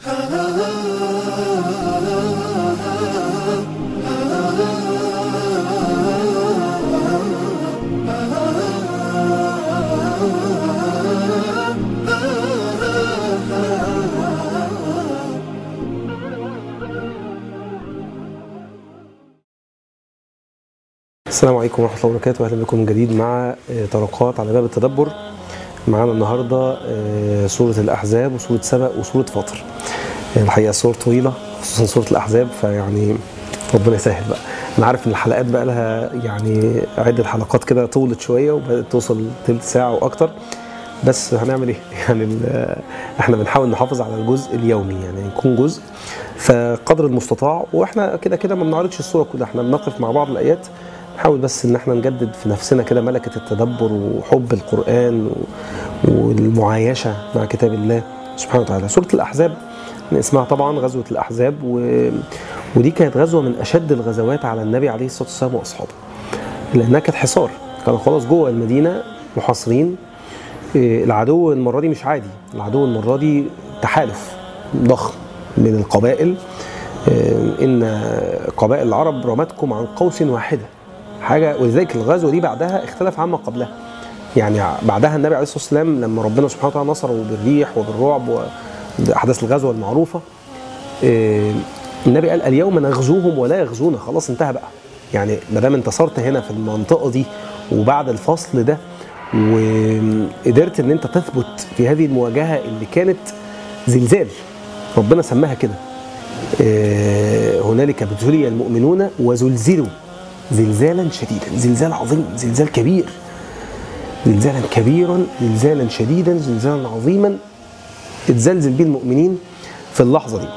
السلام عليكم ورحمة الله وبركاته. أهلا بكم من جديد مع طرقات على باب التدبر. معانا النهاردة سورة الأحزاب وسورة سبأ وسورة فاطر. الحقيقة سورة طويلة خصوصا سورة الأحزاب، فيعني ربنا يسهل بقى. أنا عارف إن الحلقات بقى لها يعني عدة حلقات كده طولت شوية وبدأت توصل تلت ساعة وأكتر، بس هنعمل إيه؟ يعني إحنا بنحاول نحافظ على الجزء اليومي، يعني يكون جزء فقدر المستطاع، وإحنا كده ما بنعرضش السورة كلها، إحنا بنقف مع بعض الآيات، نحاول بس ان احنا نجدد في نفسنا كده ملكة التدبر وحب القرآن والمعايشة مع كتاب الله سبحانه وتعالى. سورة الأحزاب اسمها طبعا غزوة الأحزاب، ودي كانت غزوة من أشد الغزوات على النبي عليه الصلاة والسلام وأصحابه، لأنها كانت حصار، كانوا خلاص جوه المدينة محاصرين. العدو المرة دي مش عادي، العدو المرة دي تحالف ضخم من القبائل. إن قبائل العرب رمتكم عن قوس واحدة حاجة، ولذلك الغزوة دي بعدها اختلف عما قبلها. يعني بعدها النبي عليه الصلاة والسلام لما ربنا سبحانه وتعالى نصره بالريح وبالرعب وأحداث الغزوة المعروفة، النبي قال اليوم نغزوهم ولا يغزونا، خلاص انتهى بقى. يعني ما دام انتصرت هنا في المنطقة دي وبعد الفصل ده وقدرت ان انت تثبت في هذه المواجهة اللي كانت زلزال، ربنا سماها كده، هنالك ابتلي المؤمنون وزلزلوا زلزالا شديدا، زلزال عظيم، زلزال كبير، زلزالا كبيرا، زلزالا شديدا، زلزالا عظيما اتزلزل به المؤمنين في اللحظة دي.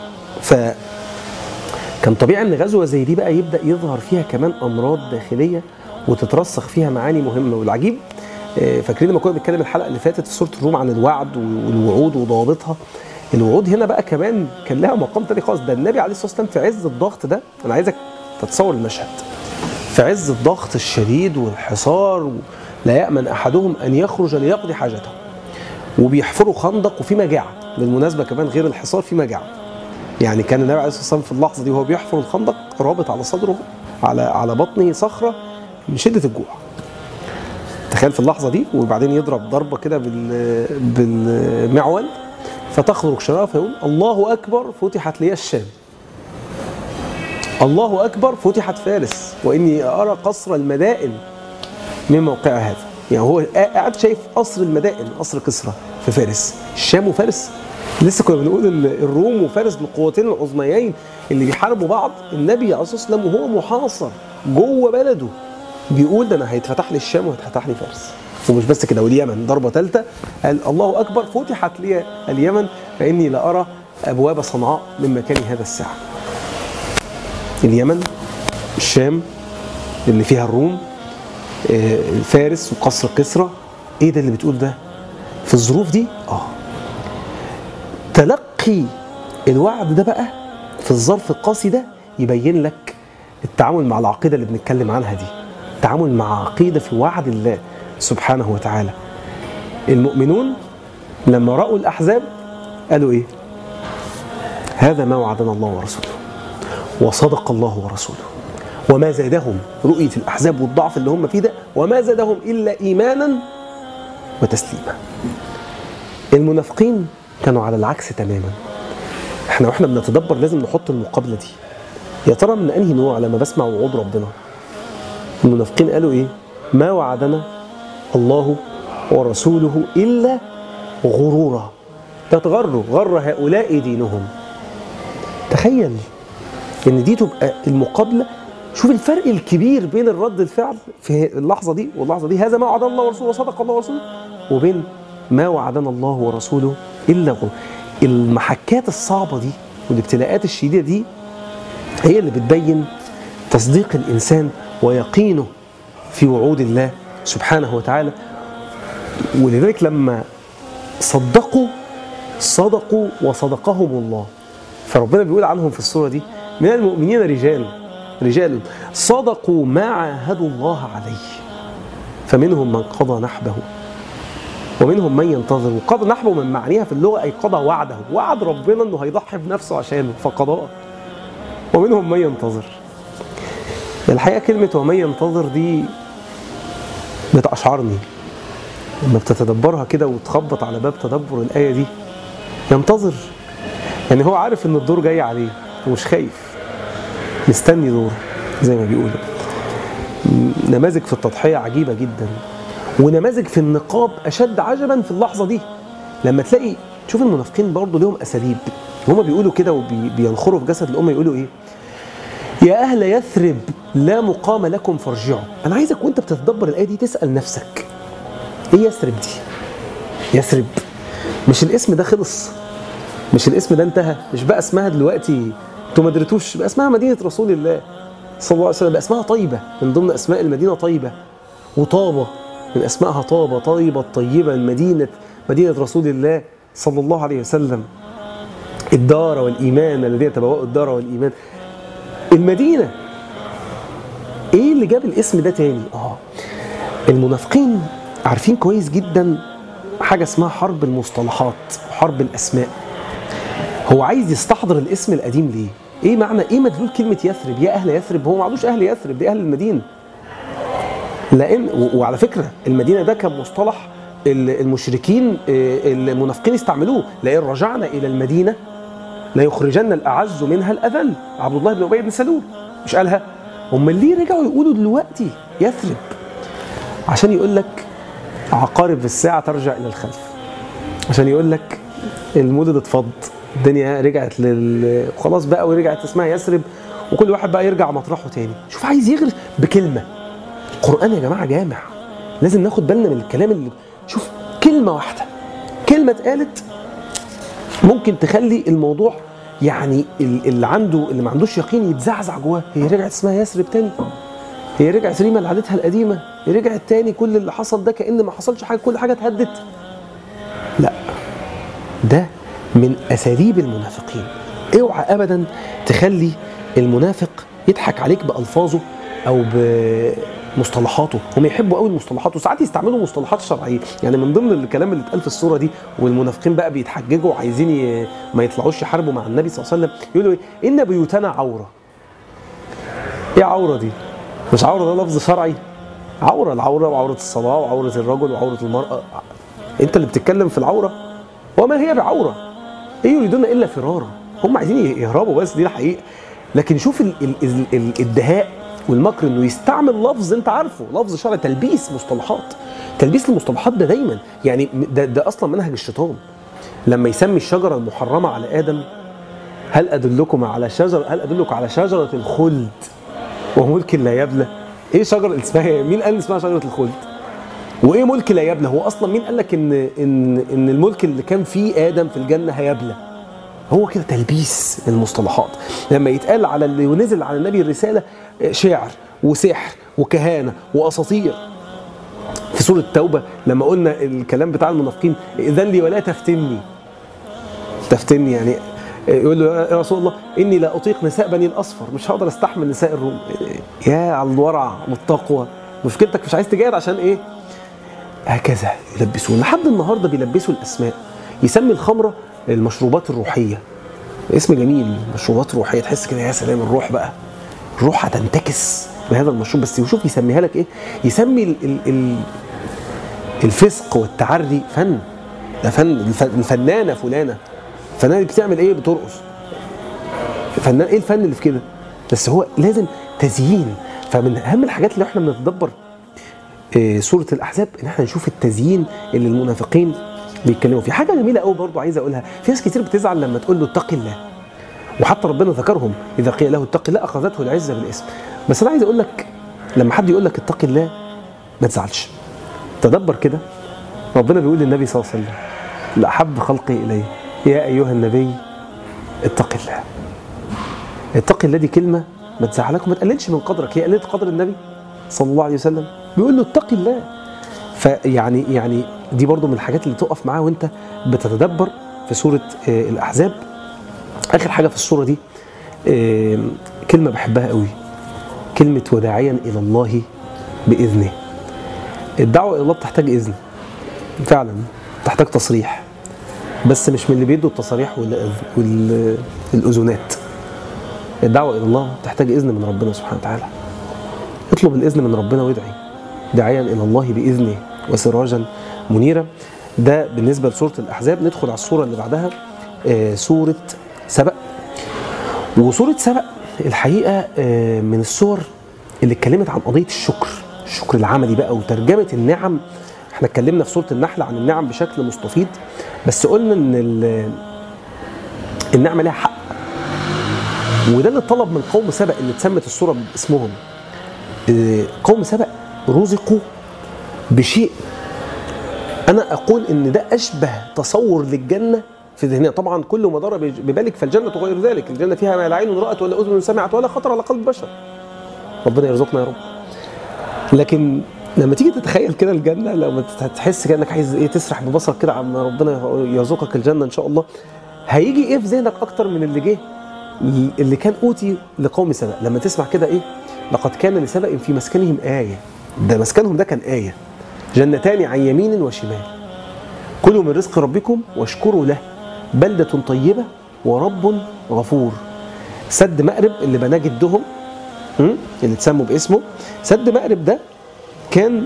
فكان طبيعي ان غزوة زي دي بقى يبدأ يظهر فيها كمان أمراض داخلية وتترسخ فيها معاني مهمة. والعجيب فاكرين لما كنا بنتكلم الحلقة اللي فاتت في سورة الروم عن الوعد والوعود وضوابطها، الوعود هنا بقى كمان كان لها مقام تاني خالص. ده النبي عليه الصلاة والسلام في عز الضغط ده، أنا عايزك تتصور المشهد، في عز الضغط الشديد والحصار، لا يأمن أحدهم أن يخرج ليقضي حاجته، وبيحفروا خندق وفي مجاعة بالمناسبة كمان غير الحصار، في مجاعة. يعني كان النبي عليه الصلاة والسلام في اللحظة دي وهو بيحفر الخندق رابط على صدره على بطنه صخرة من شدة الجوع. تخيل في اللحظة دي، وبعدين يضرب ضربة كده بالمعول فتخرج شرارة فيقول الله أكبر فتحت لي الشام، الله أكبر فتحت فارس وإني أرى قصر المدائن من موقع هذا. يعني هو قاعد شايف قصر المدائن، قصر كسرى في فارس. الشام وفارس، لسه كنا بنقول الروم وفارس بالقوتين العظميين اللي بيحاربوا بعض. النبي عليه الصلاة والسلام وهو محاصر جوه بلده بيقول ده أنا هيتفتح لي الشام وهيتفتح لي فارس. ومش بس كده، واليمن ضربة ثالثة قال الله أكبر فتحت لي اليمن فإني لأرى أبواب صنعاء من مكان هذا الساعة. اليمن، الشام اللي فيها الروم، فارس وقصر كسرى. ايه ده اللي بتقول ده في الظروف دي؟ تلقي الوعد ده بقى في الظرف القاسي ده يبين لك التعامل مع العقيدة اللي بنتكلم عنها دي، التعامل مع عقيدة في وعد الله سبحانه وتعالى. المؤمنون لما رأوا الأحزاب قالوا ايه؟ هذا ما وعدنا الله ورسوله وصدق الله ورسوله وما زادهم، رؤية الأحزاب والضعف اللي هم فيه ده، وما زادهم إلا إيمانا وتسليما. المنافقين كانوا على العكس تماما. واحنا بنتدبر لازم نحط المقابلة دي، يا ترى من أنهي نوع لما بسمع وعود ربنا؟ المنافقين قالوا إيه؟ ما وعدنا الله ورسوله إلا غرورا، تتغروا غر هؤلاء دينهم. تخيل ان دي تبقى المقابله. شوف الفرق الكبير بين الرد الفعل في اللحظه دي واللحظه دي، هذا ما وعدنا الله ورسوله وصدق الله ورسوله، وبين ما وعدنا الله ورسوله الا غرور. المحكات الصعبه دي والابتلاءات الشديده دي هي اللي بتبين تصديق الانسان ويقينه في وعود الله سبحانه وتعالى. ولذلك لما صدقوا وصدقهم الله، فربنا بيقول عنهم في السورة دي من المؤمنين رجال صدقوا ما عاهدوا الله عليه فمنهم من قضى نحبه ومنهم من ينتظر، وقضى نحو من معانيها في اللغة أي قضى وعده، وعد ربنا أنه هيضحي بنفسه عشانه فقضاه. ومنهم من ينتظر. الحقيقة كلمة ومن ينتظر دي بتأشعرني لما بتتدبرها كده وتخبط على باب تدبر الآية دي. ينتظر يعني هو عارف ان الدور جاي عليه ومش خايف، مستني دور زي ما بيقولوا. نماذج في التضحية عجيبة جدا، ونماذج في النقاب أشد عجبا في اللحظة دي. لما تلاقي تشوف المنافقين برضو لهم أساليب، هما بيقولوا كده وبينخروا في جسد الأمة، يقولوا إيه؟ يا أهل يثرب لا مقام لكم فارجعوا. أنا عايزك وأنت بتتدبر الآية دي تسأل نفسك إيه يثرب دي؟ يثرب مش الاسم ده خلص، مش الاسم ده انتهى، مش بقى اسمها دلوقتي انتوا ما درتوش، بقى اسمها مدينة رسول الله صلى الله عليه وسلم، بقى اسمها طيبة من ضمن اسماء المدينة طيبة، وطابة من اسمائها طابة، طيبة الطيبة، مدينة رسول الله صلى الله عليه وسلم. الدار والإيمان الذين تبوأوا الدار والإيمان. المدينة ايه اللي جاب الاسم ده تاني؟ المنافقين عارفين كويس جدا حاجة اسمها حرب المصطلحات وحرب الأسماء. هو عايز يستحضر الاسم القديم ليه؟ ايه معنى ايه مدلول كلمة يثرب؟ يا أهل يثرب، هو ما عندوش أهل يثرب، دي أهل المدينة. لأن وعلى فكرة المدينة ده كان مصطلح المشركين المنافقين استعملوه، لئن رجعنا إلى المدينة ليخرجن الأعز منها الأذل. عبد الله بن أبي بن سلول مش قالها؟ هم ليه رجعوا يقولوا دلوقتي يثرب؟ عشان يقول لك عقارب الساعة ترجع إلى الخلف، عشان يقول لك المولد اتفض، الدنيا رجعت خلاص بقى ورجعت اسمها يثرب، وكل واحد بقى يرجع مطرحه تاني. شوف عايز يغرس بكلمة. القرآن يا جماعة جامع، لازم ناخد بالنا من الكلام اللي شوف كلمة واحدة، كلمة اتقالت ممكن تخلي الموضوع يعني اللي ما عندوش يقين يتزعزع جواه. هي رجعت اسمها يثرب تاني؟ هي رجعت ريما لعادتها القديمة؟ هي رجعت تاني؟ كل اللي حصل ده كأن ما حصلش حاجة، كل حاجة اتهدت؟ لا، ده من أساليب المنافقين. اوعى أبدا تخلي المنافق يضحك عليك بألفاظه أو بمصطلحاته. هم يحبوا قوي المصطلحات، وساعات يستعملوا مصطلحات شرعية. يعني من ضمن الكلام اللي اتقال في الصورة دي والمنافقين بقى بيتحججوا وعايزين ما يطلعوش يحاربوا مع النبي صلى الله عليه وسلم، يقولوا إيه؟ إن بيوتنا عورة. إيه عورة دي؟ مش عورة ده لفظ شرعي؟ العورة وعورة الصلاة وعورة الرجل وعورة المرأة. أنت اللي بتتكلم في العورة، وما هي بعورة. إيه يريدون إلا فرارا، هم عايزين يهربوا بس، دي الحقيقة. لكن شوف الدهاء والمكر إنه يستعمل لفظ أنت عارفه، لفظ شرعي، تلبيس مصطلحات. تلبيس المصطلحات ده دايما يعني ده أصلا منهج الشيطان. لما يسمي الشجرة المحرمة على آدم، هل أدلك على شجرة الخلد وملك لا يبلى؟ ايه شجره اسمها؟ مين قال اسمها شجره الخلد؟ وايه ملك لا يبلى؟ هو اصلا مين قال لك ان الملك اللي كان فيه ادم في الجنه هيبلى؟ هو كده تلبيس المصطلحات. لما يتقال على اللي نزل على النبي الرساله شعر وسحر وكهانه واساطير. في سوره التوبه لما قلنا الكلام بتاع المنافقين، اذن لي ولا تفتني يعني يقول له يا رسول الله إني لا أطيق نساء بني الأصفر، مش هقدر استحمل نساء الروم. يا على الورع والتقوى، مشكلتك مش عايز تجاهد عشان إيه؟ هكذا يلبسون لحد النهاردة، بيلبسوا الأسماء. يسمي الخمرة المشروبات الروحية، اسم جميل، مشروبات روحية، تحس كده يا سلام الروح بقى، الروح هتنتكس بهذا المشروب. بس وشوف يسميها لك إيه؟ يسمي الفسق والتعري فن. ده فن. الفنانة فلانة، الفنانة بتعمل ايه؟ بترقص. فنان ايه الفن اللي في كده؟ بس هو لازم تزيين. فمن اهم الحاجات اللي احنا بنتدبر سورة الأحزاب ان احنا نشوف التزيين اللي المنافقين بيتكلموا فيه. حاجة جميلة قوي برضو عايز اقولها، في ناس كتير بتزعل لما تقول له اتق الله، وحتى ربنا ذكرهم اذا قيل له اتق الله اخذته العزة بالاسم. بس انا عايز اقول لك لما حد يقول لك اتق الله ما تزعلش، تدبر كده. ربنا بيقول للنبي صلى الله عليه وسلم لأحب خلقي إليه يا أيها النبي اتق الله. اتق الله دي كلمة ما تزعلك وما تقللش من قدرك. هي قللت قدر النبي صلى الله عليه وسلم، بيقول له اتق الله. فيعني دي برضو من الحاجات اللي تقف معاه وانت بتتدبر في سورة الأحزاب. آخر حاجة في السورة دي كلمة بحبها قوي، كلمة وداعيا إلى الله بإذنه. الدعوة إلى الله بتحتاج إذن، فعلا تحتاج تصريح، بس مش من اللي بيدوا التصاريح والأذونات. الدعوة إلى الله تحتاج إذن من ربنا سبحانه وتعالى. اطلب الإذن من ربنا وادعي داعيا إلى الله بإذنه وسراجا منيرا. ده بالنسبة لسورة الأحزاب. ندخل على السورة اللي بعدها، سورة سبأ. وسورة سبأ الحقيقة من السور اللي اتكلمت عن قضية الشكر العملي بقى وترجمة النعم. احنا اتكلمنا في سورة النحل عن النعم بشكل مستفيض، بس قلنا ان النعمة لها حق، وده اللي طلب من قوم سبأ اللي اتسمت السورة باسمهم. قوم سبأ رزقوا بشيء أنا أقول إن ده أشبه تصور للجنة في ذهننا. طبعا كل ما دار ببالك فالجنة غير ذلك. الجنة فيها ما لا عين رأت ولا أذن سمعت ولا خطر على قلب بشر. ربنا يرزقنا يا رب. لكن لما تيجي تتخيل كده الجنة، لما تحس كأنك عايز إيه تسرح ببصرك كده عما ربنا يرزقك الجنة إن شاء الله، هيجي إيه في ذهنك أكتر من اللي كان أوتي لقوم سبأ؟ لما تسمع كده إيه؟ لقد كان لسبأ في مسكنهم آية. ده مسكنهم ده كان آية. جنتان عن يمين وشمال كلوا من رزق ربكم واشكروا له بلدة طيبة ورب غفور. سد مأرب اللي بناه جدهم اللي اتسموا باسمه، سد مأرب ده كان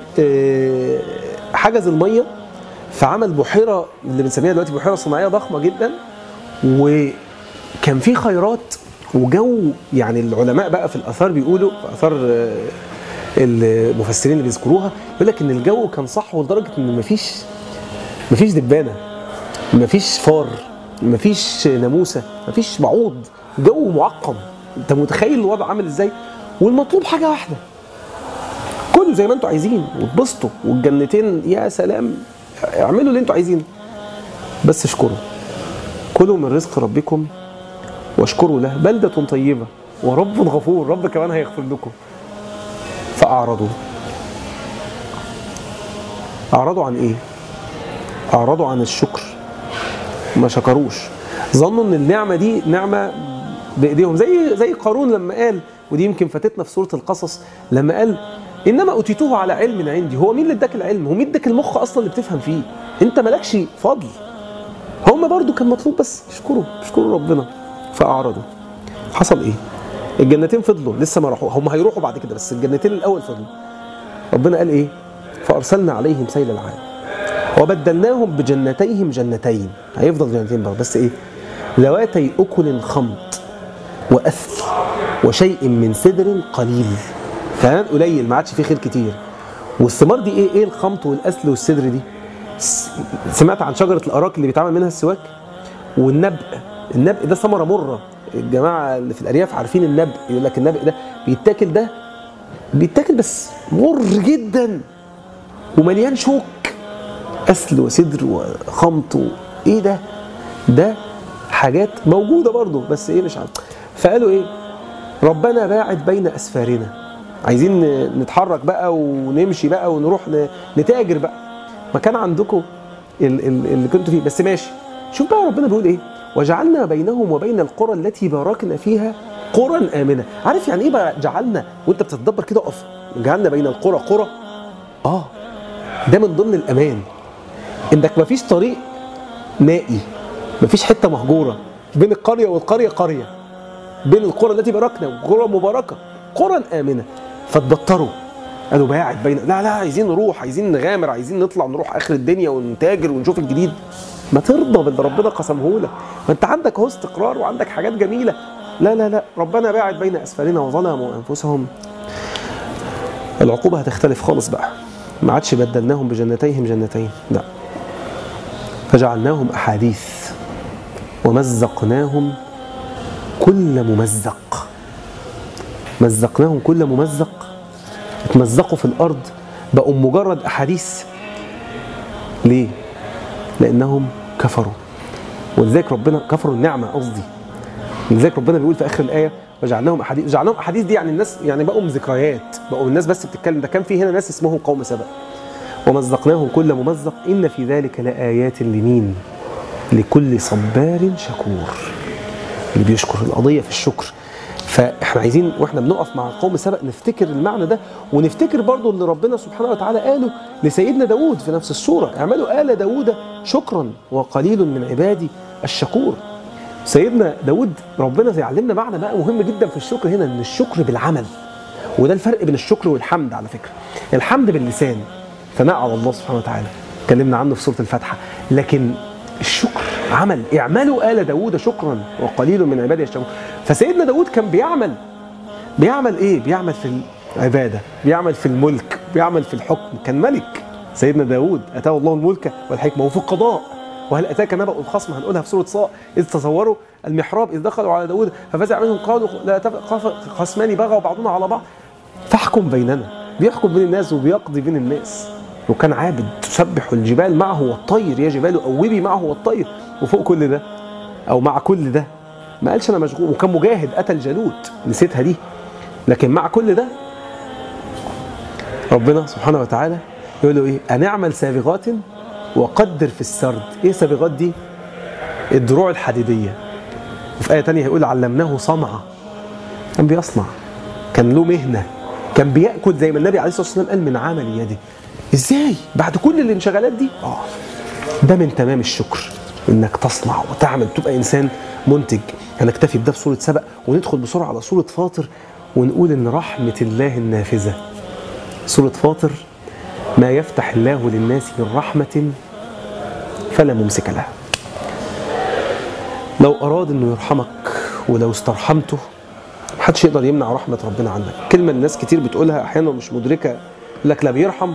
حجز المية فعمل بحيرة اللي بنسميها دلوقتي بحيرة صناعية ضخمة جدا، وكان فيه خيرات وجو. يعني العلماء بقى في الآثار بيقولوا، في آثار المفسرين اللي بيذكروها، يقول لك ان الجو كان صحو لدرجه ان مفيش دبانه، مفيش فار، مفيش ناموسه، مفيش بعوض. جو معقم. انت متخيل الوضع عامل ازاي؟ والمطلوب حاجه واحده، كلوا زي ما انتوا عايزين واتبسطوا، والجنتين يا سلام، اعملوا اللي انتوا عايزينه، بس اشكروا. كلوا من رزق ربكم واشكروا له بلده طيبه ورب غفور. رب كمان هيغفر لكم. فأعرضوا عن إيه؟ أعرضوا عن الشكر، ما شكروش. ظنوا إن النعمة دي نعمة بإيديهم، زي قارون لما قال، ودي يمكن فاتتنا في سورة القصص، لما قال إنما أوتيتوه على علم عندي. هو مين اللي اداك العلم؟ هو مين اداك المخ أصلا اللي بتفهم فيه؟ أنت مالكش فضل. هم برضو كان مطلوب بس اشكروا ربنا. فأعرضوا. حصل إيه؟ الجنتين فضلوا لسه ما راحوا، هم هيروحوا بعد كده، بس الجنتين الاول فضلوا. ربنا قال ايه؟ فارسلنا عليهم سيل العام وبدلناهم بجنتيهم جنتين. هيفضل جنتين برضه، بس ايه؟ ذواتي اكل خمط واثل وشيء من سدر قليل. كان قليل، ما عادش فيه خير كتير. والثمار دي ايه الخمط والاثل والسدر دي؟ سمعت عن شجره الاراك اللي بيتعمل منها السواك؟ والنبق ده ثمره مره. الجماعه اللي في الارياف عارفين النبق، يقول لك النبق ده بيتاكل بس مر جدا ومليان شوك، أسل وسدر وخمط ايه ده حاجات موجوده برضه، بس ايه مش عارف. فقالوا ايه؟ ربنا باعد بين اسفارنا. عايزين نتحرك بقى ونمشي بقى ونروح نتاجر بقى، ما كان عندكم اللي كنتوا فيه، بس ماشي. شوف بقى ربنا بيقول ايه؟ وجعلنا بينهم وبين القرى التي باركنا فيها قرى آمنة. عارف يعني ايه بقى جعلنا؟ وانت بتتدبر كده اقف، جعلنا بين القرى قرى. ده من ضمن الامان، انك مفيش طريق نائي، مفيش حته مهجوره بين القريه والقريه، قريه بين القرى التي باركنا وقرى مباركه، قرى آمنة. فتبطروا، قالوا باعد بين، لا عايزين نروح، عايزين نغامر، عايزين نطلع نروح اخر الدنيا ونتاجر ونشوف الجديد. ما ترضى باللي ربنا قسمهولك، ما انت عندك اهو استقرار وعندك حاجات جميله. لا ربنا باعد بين اسفارنا وظلموا انفسهم. العقوبه هتختلف خالص بقى، ما عادش بدلناهم بجنتيهم جنتين، لا، فجعلناهم احاديث ومزقناهم كل ممزق. مزقناهم كل ممزق، اتمزقوا في الارض، بقوا مجرد احاديث. ليه؟ لانهم كفروا، ولذلك ربنا كفروا النعمه قصدي. لذلك ربنا بيقول في اخر الايه وجعلناهم احاديث. جعلناهم احاديث دي يعني الناس، يعني بقوا ذكريات، بقوا الناس بس بتتكلم. ده كان في هنا ناس اسمهم قوم سبأ. ومزقناهم كل ممزق ان في ذلك لآيات لمين؟ لكل صبار شكور، اللي بيشكر. القضيه في الشكر. فاحنا عايزين واحنا بنقف مع قوم سبأ نفتكر المعنى ده، ونفتكر برضو اللي ربنا سبحانه وتعالى قاله لسيدنا داود في نفس السورة: اعملوا آل داود شكرا وقليل من عبادي الشكور. سيدنا داود ربنا يعلمنا معنى بقى مهم جدا في الشكر هنا، ان الشكر بالعمل. وده الفرق بين الشكر والحمد على فكرة. الحمد باللسان، ثناء على الله سبحانه وتعالى، اتكلمنا عنه في سورة الفاتحة، لكن الشكر عمل. اعملوا آل داود شكرا وقليل من عبادي الشكور. فسيدنا داود كان بيعمل ايه؟ بيعمل في العبادة، بيعمل في الملك، بيعمل في الحكم. كان ملك سيدنا داود، اتاه الله الملك والحكمة، وفي القضاء. وهل اتاك نبأ الخصم، هنقولها في سورة صاء: اذ تصوروا المحراب اذ دخلوا على داود ففزع منهم قالوا لا تخف خصمان بغوا بعضنا على بعض فاحكم بيننا. بيحكم بين الناس وبيقضي بين الناس. وكان عابد، تسبح الجبال معه والطير، يا جبال أوبي معه والطير. وفوق كل ده أو مع كل ده ما قالش أنا مشغول. وكان مجاهد، قتل جالوت، نسيتها دي. لكن مع كل ده ربنا سبحانه وتعالى يقول له إيه؟ أن اعمل سابغات وقدر في السرد. إيه سابغات دي؟ الدروع الحديدية. وفي آية تانية هيقول علمناه صنعة. كان بيصنع، كان له مهنة، كان بيأكل زي ما النبي عليه الصلاة والسلام قال من عمل يده. ازاي بعد كل الانشغالات دي؟ ده من تمام الشكر، انك تصنع وتعمل، تبقى انسان منتج. هنكتفي بده في سورة سبأ، وندخل بسرعة على سورة فاطر ونقول ان رحمة الله النافذة. سورة فاطر: ما يفتح الله للناس من رحمة فلا ممسك لها. لو اراد انه يرحمك ولو استرحمته محدش يقدر يمنع رحمة ربنا عنك. كلمة الناس كتير بتقولها احيانا مش مدركة، يقول لك لا بيرحم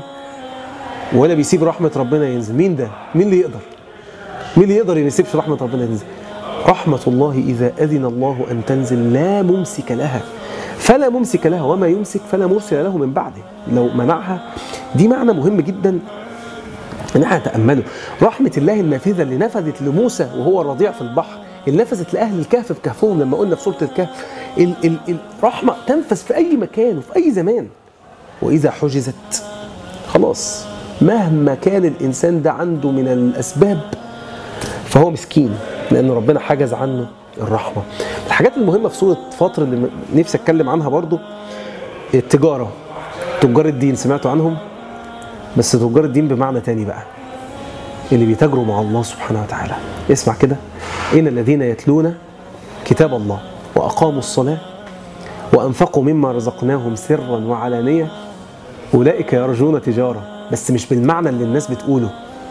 ولا بيسيب رحمة ربنا ينزل. مين ده؟ مين اللي يقدر؟ مين اللي يقدر يسيبش رحمة ربنا ينزل؟ رحمة الله إذا أذن الله أن تنزل لا ممسك لها، فلا ممسك لها، وما يمسك فلا مرسل له من بعده. لو منعها، دي معنى مهم جدا ان احنا نتأمله. رحمة الله النافذة اللي نفذت لموسى وهو رضيع في البحر، اللي نفذت لأهل الكهف في كهفهم لما قلنا في سورة الكهف. الرحمة تنفذ في أي مكان وفي أي زمان. وإذا حجزت خلاص، مهما كان الإنسان ده عنده من الأسباب فهو مسكين، لأن ربنا حجز عنه الرحمة. الحاجات المهمة في سورة فاطر اللي نفسي أتكلم عنها برضو: التجارة. تجار الدين سمعتوا عنهم؟ بس تجار الدين بمعنى تاني بقى، اللي بيتاجروا مع الله سبحانه وتعالى. اسمع كده: إن الذين يتلون كتاب الله وأقاموا الصلاة وأنفقوا مما رزقناهم سرا وعلانية أولئك يرجون تجارة. بس مش بالمعنى اللي الناس بتقوله،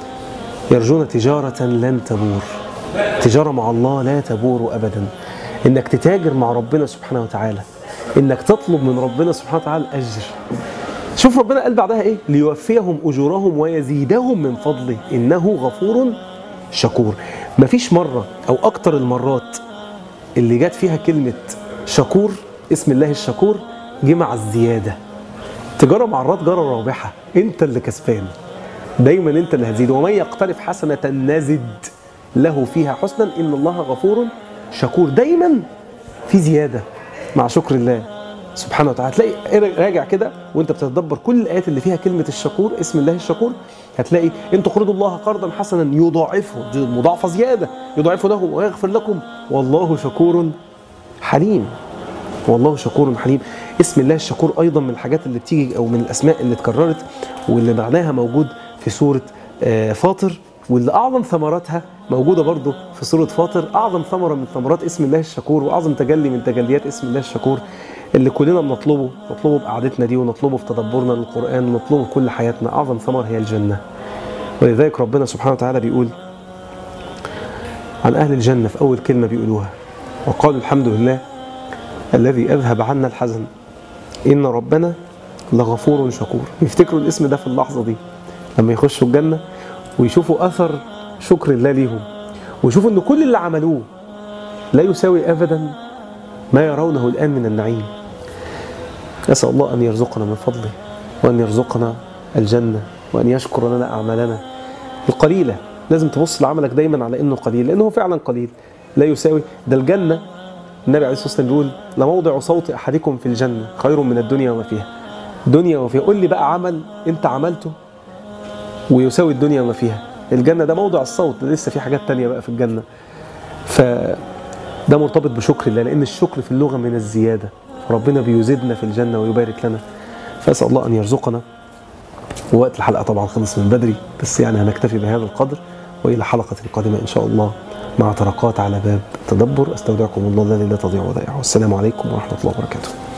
يرجون تجارة لن تبور. تجارة مع الله لا تبور أبدا. إنك تتاجر مع ربنا سبحانه وتعالى، إنك تطلب من ربنا سبحانه وتعالى الأجر. شوف ربنا قال بعدها إيه؟ ليوفيهم أجورهم ويزيدهم من فضله إنه غفور شكور. مفيش مرة أو أكتر المرات اللي جات فيها كلمة شكور، اسم الله الشكور، جه مع الزيادة. تجارة مع الله تجارة رابحة، انت اللي كسبان دايما، انت اللي هتزيد. ومن يقترف حسنة نزد له فيها حسنا إن الله غفور شكور. دايما في زيادة مع شكر الله سبحانه وتعالى. هتلاقي راجع كده وانت بتتدبر كل الآيات اللي فيها كلمة الشكور، اسم الله الشكور، هتلاقي ان تقرضوا الله قرضا حسنا يضاعفه، دي مضاعفة زيادة، يضاعفه لكم ويغفر لكم والله شكور حليم. والله شكور حليم. اسم الله الشكور أيضا من الحاجات اللي بتيجي أو من الأسماء اللي اتكررت واللي معناها موجود في سورة فاطر، واللي أعظم ثمراتها موجودة برضو في سورة فاطر. أعظم ثمرة من ثمرات اسم الله الشكور وأعظم تجلي من تجليات اسم الله الشكور اللي كلنا بنطلبه بقعدتنا دي، ونطلبه في تدبرنا للقرآن، ونطلبه في كل حياتنا. أعظم ثمر هي الجنة. ولذلك ربنا سبحانه وتعالى بيقول عن أهل الجنة في أول كلمة بيقولوها: وقالوا الحمد لله الذي أذهب عنا الحزن إن ربنا لغفور شكور. يفتكروا الاسم ده في اللحظة دي لما يخشوا الجنة ويشوفوا أثر شكر الله ليهم، ويشوفوا أن كل اللي عملوه لا يساوي أبدا ما يرونه الآن من النعيم. نسأل الله أن يرزقنا من فضله، وأن يرزقنا الجنة، وأن يشكر لنا أعمالنا القليلة. لازم تبص لعملك دايما على أنه قليل، لأنه فعلا قليل، لا يساوي. ده الجنة النبي عليه الصلاة والسلام بيقول: لموضع صوت أحدكم في الجنة خير من الدنيا وما فيها. الدنيا وما فيها. قل لي بقى عمل أنت عملته ويساوي الدنيا وما فيها. الجنة ده موضع الصوت، ده لسه في حاجات تانية بقى في الجنة. ده مرتبط بشكر الله، لأن الشكر في اللغة من الزيادة، فربنا بيزيدنا في الجنة ويبارك لنا. فأسأل الله أن يرزقنا. ووقت الحلقة طبعا خلص من بدري، بس يعني هنكتفي بهذا القدر، وإلى حلقة قادمة إن شاء الله مع طرقات على باب التدبر. أستودعكم الله الذي لا تضيع ودائعه، والسلام عليكم ورحمة الله وبركاته.